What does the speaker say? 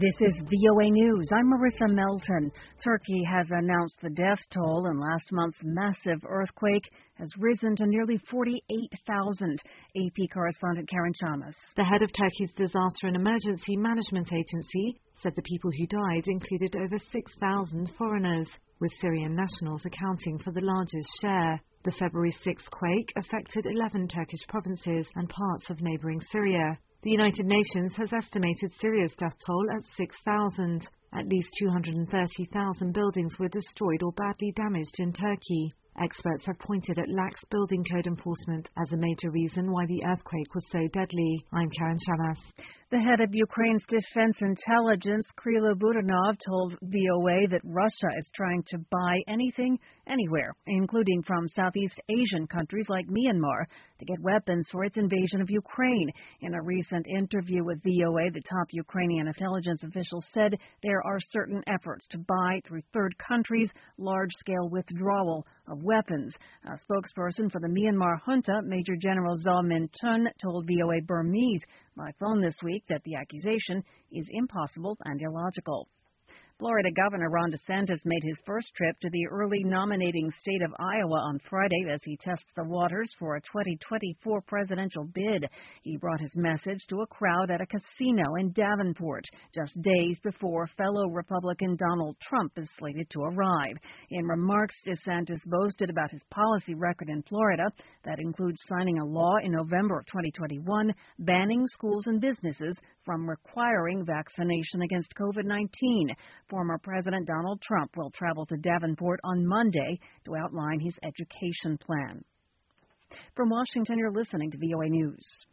This is VOA News. I'm Marissa Melton. Turkey has announced the death toll in last month's massive earthquake has risen to nearly 48,000. AP correspondent Karen Chamas. The head of Turkey's Disaster and Emergency Management Agency said the people who died included over 6,000 foreigners, with Syrian nationals accounting for the largest share. The February 6th quake affected 11 Turkish provinces and parts of neighboring Syria. The United Nations has estimated Syria's death toll at 6,000. At least 230,000 buildings were destroyed or badly damaged in Turkey. Experts have pointed at lax building code enforcement as a major reason why the earthquake was so deadly. I'm Karen Chamas. The head of Ukraine's defense intelligence, Krylo Budanov, told VOA that Russia is trying to buy anything, anywhere, including from Southeast Asian countries like Myanmar, to get weapons for its invasion of Ukraine. In a recent interview with VOA, the top Ukrainian intelligence official said there are certain efforts to buy, through third countries, large-scale withdrawal of weapons. A spokesperson for the Myanmar junta, Major General Zaw Min Tun, told VOA Burmese by phone this week that the accusation is impossible and illogical. Florida Governor Ron DeSantis made his first trip to the early nominating state of Iowa on Friday as he tests the waters for a 2024 presidential bid. He brought his message to a crowd at a casino in Davenport, just days before fellow Republican Donald Trump is slated to arrive. In remarks, DeSantis boasted about his policy record in Florida that includes signing a law in November of 2021 banning schools and businesses from requiring vaccination against COVID-19. Former President Donald Trump will travel to Davenport on Monday to outline his education plan. From Washington, you're listening to VOA News.